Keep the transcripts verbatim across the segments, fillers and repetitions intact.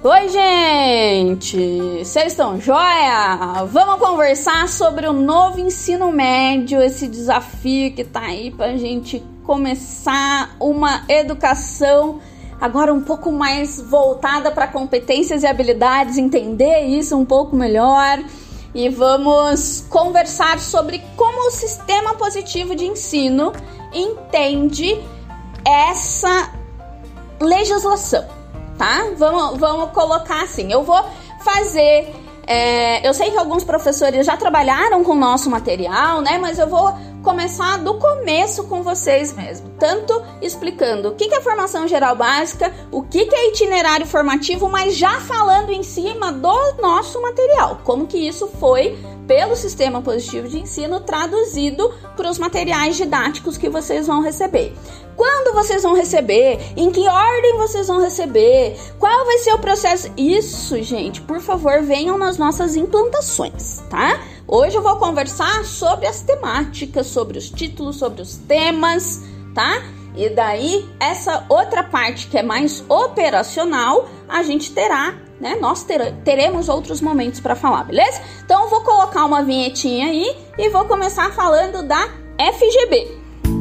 Oi, gente! Vocês estão joia? Vamos conversar sobre o novo ensino médio, esse desafio que tá aí pra gente começar uma educação agora um pouco mais voltada para competências e habilidades, entender isso um pouco melhor. E vamos conversar sobre como o sistema positivo de ensino entende essa legislação, tá? Vamos, vamos colocar assim, eu vou fazer, é, eu sei que alguns professores já trabalharam com o nosso material, né? Mas eu vou começar do começo com vocês mesmo, tanto explicando o que é formação geral básica, o que é itinerário formativo, mas já falando em cima do nosso material, como que isso foi pelo sistema positivo de ensino traduzido para os materiais didáticos que vocês vão receber. Quando vocês vão receber, em que ordem vocês vão receber, qual vai ser o processo, isso, gente, por favor, venham nas nossas implantações, tá? Hoje eu vou conversar sobre as temáticas, sobre os títulos, sobre os temas, tá? E daí, essa outra parte que é mais operacional, a gente terá, né? Nós ter, teremos outros momentos para falar, beleza? Então, eu vou colocar uma vinhetinha aí e vou começar falando da F G B.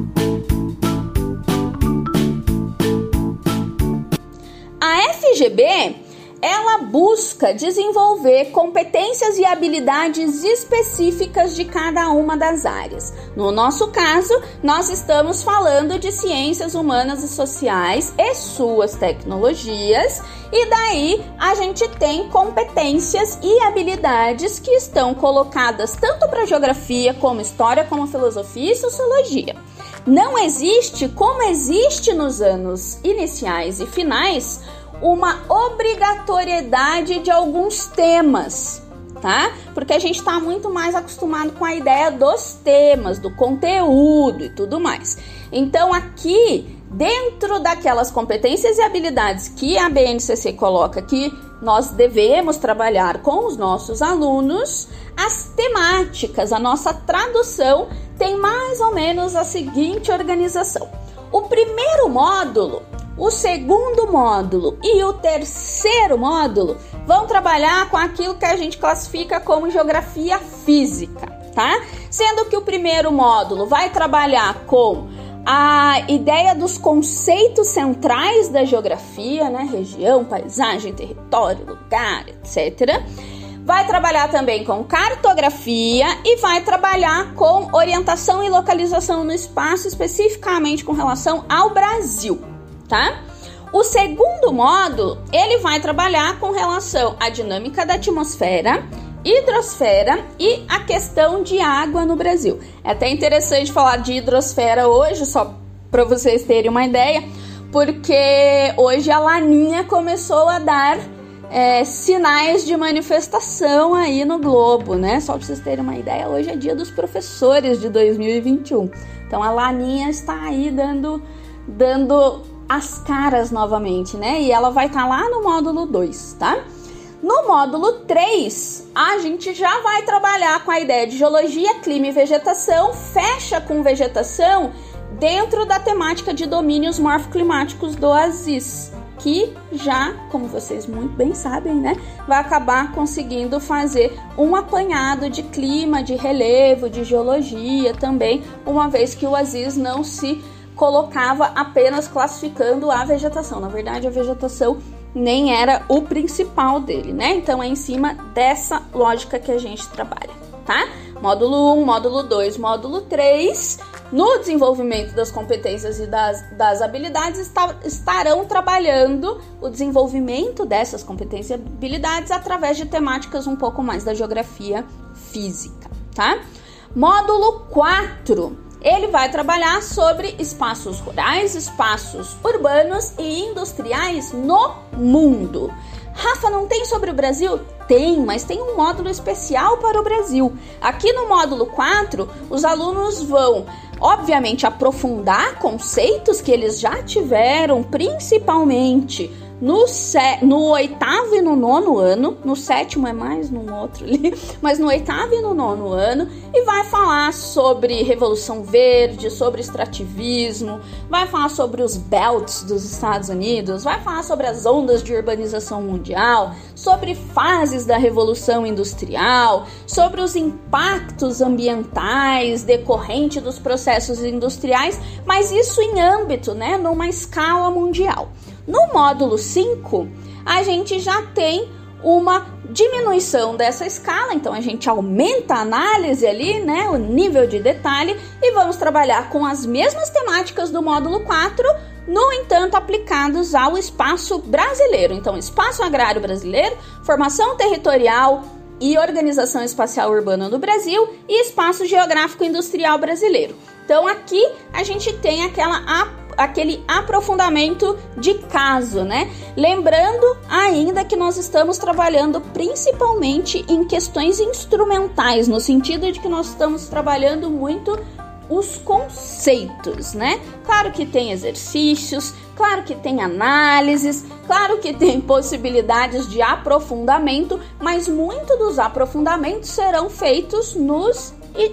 A F G B, ela busca desenvolver competências e habilidades específicas de cada uma das áreas. No nosso caso, nós estamos falando de ciências humanas e sociais e suas tecnologias, e daí a gente tem competências e habilidades que estão colocadas tanto para geografia, como história, como filosofia e sociologia. Não existe, como existe nos anos iniciais e finais, uma obrigatoriedade de alguns temas, tá? Porque a gente está muito mais acostumado com a ideia dos temas, do conteúdo e tudo mais. Então, aqui, dentro daquelas competências e habilidades que a B N C C coloca que nós devemos trabalhar com os nossos alunos, as temáticas, a nossa tradução tem mais ou menos a seguinte organização. O primeiro módulo, o segundo módulo e o terceiro módulo vão trabalhar com aquilo que a gente classifica como geografia física, tá? Sendo que o primeiro módulo vai trabalhar com a ideia dos conceitos centrais da geografia, né? Região, paisagem, território, lugar, etcétera. Vai trabalhar também com cartografia e vai trabalhar com orientação e localização no espaço, especificamente com relação ao Brasil, tá? O segundo módulo, ele vai trabalhar com relação à dinâmica da atmosfera, hidrosfera e a questão de água no Brasil. É até interessante falar de hidrosfera hoje, só para vocês terem uma ideia, porque hoje a Laninha começou a dar É, sinais de manifestação aí no globo, né? Só para vocês terem uma ideia, hoje é dia dos professores de dois mil e vinte e um. Então a Laninha está aí dando, dando as caras novamente, né? E ela vai estar lá no módulo dois, tá? No módulo três, a gente já vai trabalhar com a ideia de geologia, clima e vegetação, fecha com vegetação dentro da temática de domínios morfoclimáticos do ASIS, que já, como vocês muito bem sabem, né, vai acabar conseguindo fazer um apanhado de clima, de relevo, de geologia também, uma vez que o ASIS não se colocava apenas classificando a vegetação. Na verdade, a vegetação nem era o principal dele, né? Então, é em cima dessa lógica que a gente trabalha, tá? Módulo um, módulo dois, módulo três... No desenvolvimento das competências e das, das habilidades, está, estarão trabalhando o desenvolvimento dessas competências e habilidades através de temáticas um pouco mais da geografia física, tá? Módulo quatro, ele vai trabalhar sobre espaços rurais, espaços urbanos e industriais no mundo. Rafa, não tem sobre o Brasil? Tem, mas tem um módulo especial para o Brasil. Aqui no módulo quatro, os alunos vão, obviamente, aprofundar conceitos que eles já tiveram, principalmente no, se, no oitavo e no nono ano, no sétimo é mais, no outro ali, mas no oitavo e no nono ano, e vai falar sobre Revolução Verde, sobre extrativismo, vai falar sobre os belts dos Estados Unidos, vai falar sobre as ondas de urbanização mundial, sobre fases da Revolução Industrial, sobre os impactos ambientais decorrentes dos processos industriais, mas isso em âmbito, né, numa escala mundial. No módulo cinco, a gente já tem uma diminuição dessa escala, então a gente aumenta a análise ali, né, o nível de detalhe, e vamos trabalhar com as mesmas temáticas do módulo quatro, no entanto aplicados ao espaço brasileiro. Então, espaço agrário brasileiro, formação territorial e organização espacial urbana do Brasil e espaço geográfico industrial brasileiro. Então, aqui a gente tem aquela aquele aprofundamento de caso, né? Lembrando ainda que nós estamos trabalhando principalmente em questões instrumentais, no sentido de que nós estamos trabalhando muito os conceitos, né? Claro que tem exercícios, claro que tem análises, claro que tem possibilidades de aprofundamento, mas muito dos aprofundamentos serão feitos nos,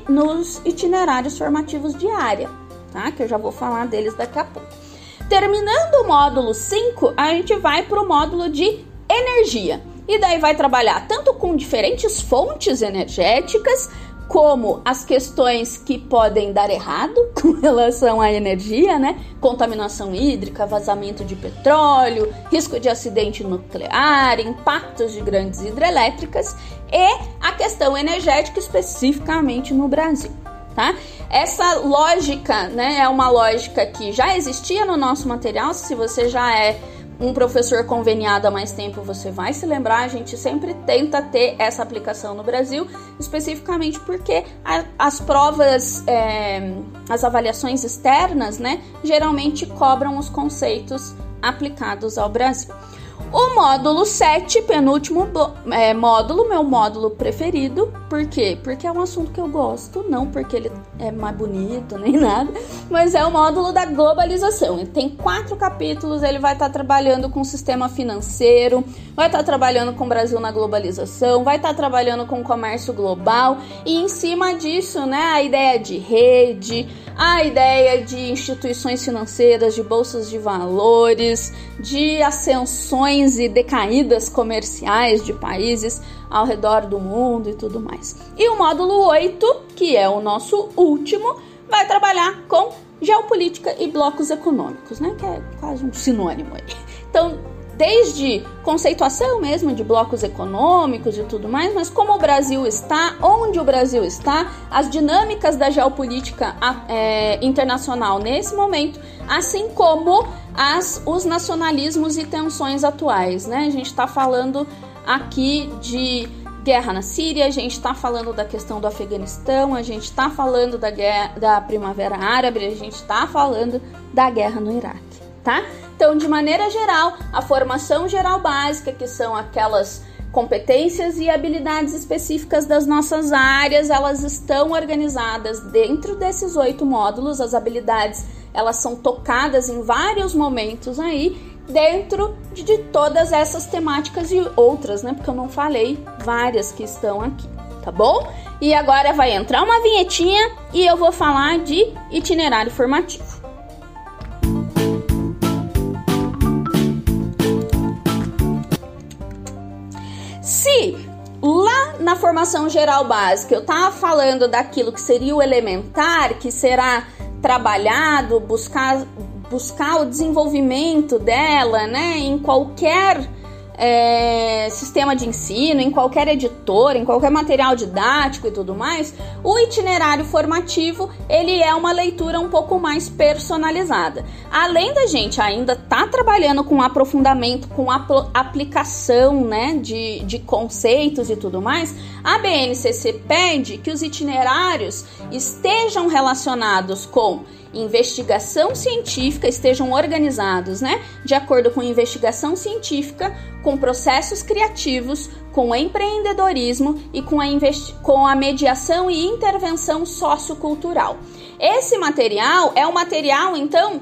nos itinerários formativos de área, tá? Que eu já vou falar deles daqui a pouco. Terminando o módulo cinco, a gente vai para o módulo de energia. E daí vai trabalhar tanto com diferentes fontes energéticas, como as questões que podem dar errado com relação à energia, né? Contaminação hídrica, vazamento de petróleo, risco de acidente nuclear, impactos de grandes hidrelétricas e a questão energética especificamente no Brasil, tá? Essa lógica, né, é uma lógica que já existia no nosso material. Se você já é um professor conveniado há mais tempo, você vai se lembrar, a gente sempre tenta ter essa aplicação no Brasil, especificamente porque a, as provas, é, as avaliações externas, né, geralmente cobram os conceitos aplicados ao Brasil. O módulo sete, penúltimo é, módulo, meu módulo preferido. Por quê? Porque é um assunto que eu gosto, não porque ele é mais bonito nem nada, mas é o módulo da globalização. Ele tem quatro capítulos, ele vai estar tá trabalhando com o sistema financeiro, vai estar tá trabalhando com o Brasil na globalização, vai estar tá trabalhando com o comércio global e em cima disso, né, a ideia de rede, a ideia de instituições financeiras, de bolsas de valores, de ascensões e decaídas comerciais de países ao redor do mundo e tudo mais. E o módulo oito, que é o nosso último, vai trabalhar com geopolítica e blocos econômicos, né? Que é quase um sinônimo aí. Então, desde conceituação mesmo de blocos econômicos e tudo mais, mas como o Brasil está, onde o Brasil está, as dinâmicas da geopolítica é, internacional nesse momento, assim como as, os nacionalismos e tensões atuais, né? A gente está falando aqui de guerra na Síria, a gente está falando da questão do Afeganistão, a gente está falando da, guerra, da Primavera Árabe, a gente está falando da guerra no Iraque, tá? Então, de maneira geral, a formação geral básica, que são aquelas competências e habilidades específicas das nossas áreas, elas estão organizadas dentro desses oito módulos. As habilidades, elas são tocadas em vários momentos aí, dentro de todas essas temáticas e outras, né? Porque eu não falei várias que estão aqui, tá bom? E agora vai entrar uma vinhetinha e eu vou falar de itinerário formativo. Se lá na formação geral básica eu tava falando daquilo que seria o elementar, que será trabalhado, buscar, buscar o desenvolvimento dela, né, em qualquer é, sistema de ensino, em qualquer editor, em qualquer material didático e tudo mais, o itinerário formativo, ele é uma leitura um pouco mais personalizada. Além da gente ainda estar tá trabalhando com aprofundamento, com apl- aplicação, né, de, de conceitos e tudo mais, a B N C C pede que os itinerários estejam relacionados com investigação científica, estejam organizados, né, de acordo com investigação científica, com processos criativos, com empreendedorismo e com a, investi- com a mediação e intervenção sociocultural. Esse material é um material, então,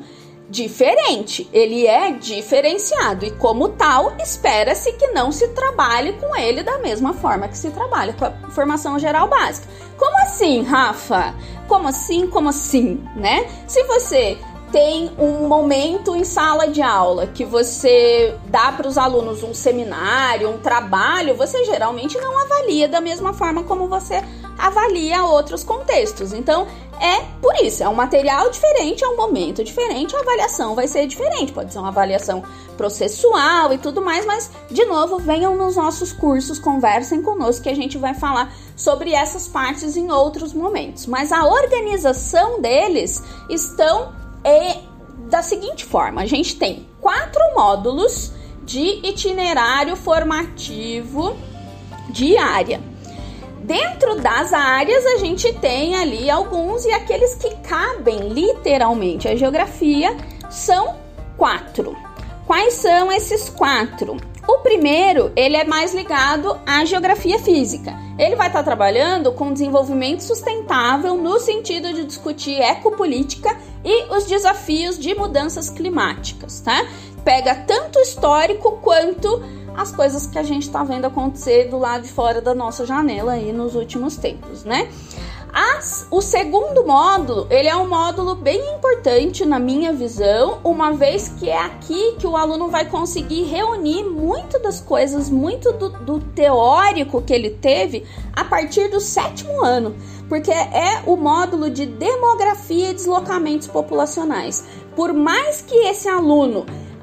diferente, ele é diferenciado e, como tal, espera-se que não se trabalhe com ele da mesma forma que se trabalha com a formação geral básica. Como assim, Rafa? Como assim? Como assim, né? Se você tem um momento em sala de aula que você dá para os alunos um seminário, um trabalho, você geralmente não avalia da mesma forma como você avalia outros contextos. Então, é por isso, é um material diferente, é um momento diferente, a avaliação vai ser diferente, pode ser uma avaliação processual e tudo mais, mas, de novo, venham nos nossos cursos, conversem conosco que a gente vai falar sobre essas partes em outros momentos. Mas a organização deles estão é, da seguinte forma, a gente tem quatro módulos de itinerário formativo de área. Dentro das áreas, a gente tem ali alguns e aqueles que cabem literalmente à geografia são quatro. Quais são esses quatro? O primeiro, ele é mais ligado à geografia física. Ele vai estar trabalhando com desenvolvimento sustentável no sentido de discutir ecopolítica e os desafios de mudanças climáticas, tá? Pega tanto o histórico quanto as coisas que a gente está vendo acontecer do lado de fora da nossa janela aí nos últimos tempos, né? As, o segundo módulo, ele é um módulo bem importante na minha visão, uma vez que é aqui que o aluno vai conseguir reunir muito das coisas, muito do, do teórico que ele teve a partir do sétimo ano, porque é o módulo de demografia e deslocamentos populacionais. Por mais que esse aluno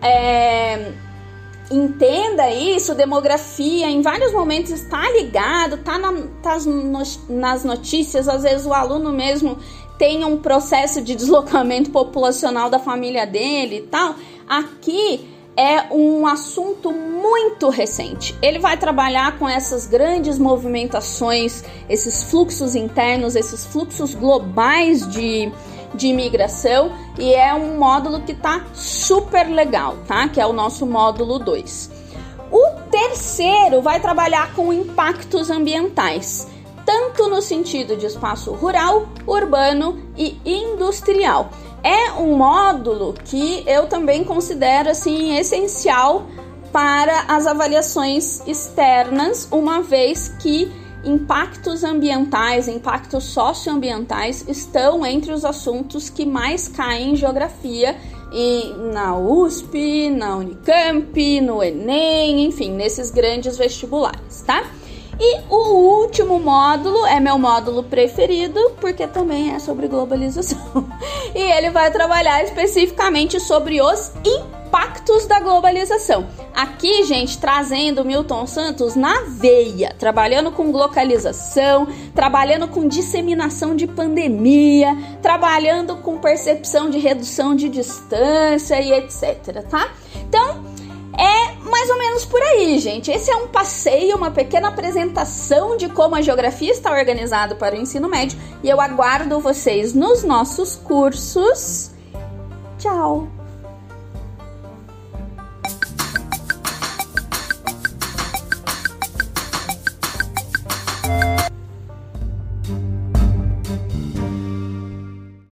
é, entenda isso, demografia em vários momentos está ligado, está na, tá nas notícias, às vezes o aluno mesmo tem um processo de deslocamento populacional da família dele e tal, aqui é um assunto muito recente. Ele vai trabalhar com essas grandes movimentações, esses fluxos internos, esses fluxos globais de de imigração, e é um módulo que tá super legal, tá? Que é o nosso módulo dois. O terceiro vai trabalhar com impactos ambientais, tanto no sentido de espaço rural, urbano e industrial. É um módulo que eu também considero assim essencial para as avaliações externas, uma vez que impactos ambientais, impactos socioambientais estão entre os assuntos que mais caem em geografia e na U S P, na Unicamp, no Enem, enfim, nesses grandes vestibulares, tá? E o último módulo é meu módulo preferido, porque também é sobre globalização. E ele vai trabalhar especificamente sobre os impactos da globalização. Aqui, gente, trazendo Milton Santos na veia, trabalhando com localização, trabalhando com disseminação de pandemia, trabalhando com percepção de redução de distância e etc, tá? Então, é mais ou menos por aí, gente. Esse é um passeio, uma pequena apresentação de como a geografia está organizada para o ensino médio e eu aguardo vocês nos nossos cursos. Tchau!